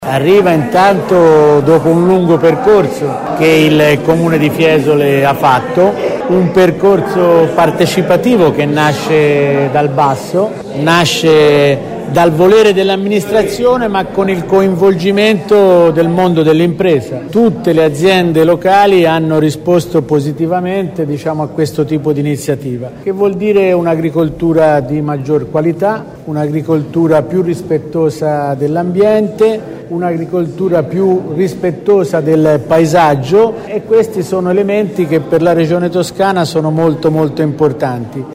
Arriva intanto dopo un lungo percorso che il Comune di Fiesole ha fatto, un percorso partecipativo che nasce dal basso, nasce dal volere dell'amministrazione ma con il coinvolgimento del mondo dell'impresa. Tutte le aziende locali hanno risposto positivamente a questo tipo di iniziativa, che vuol dire un'agricoltura di maggior qualità, un'agricoltura più rispettosa dell'ambiente, un'agricoltura più rispettosa del paesaggio, e questi sono elementi che per la Regione Toscana sono molto importanti.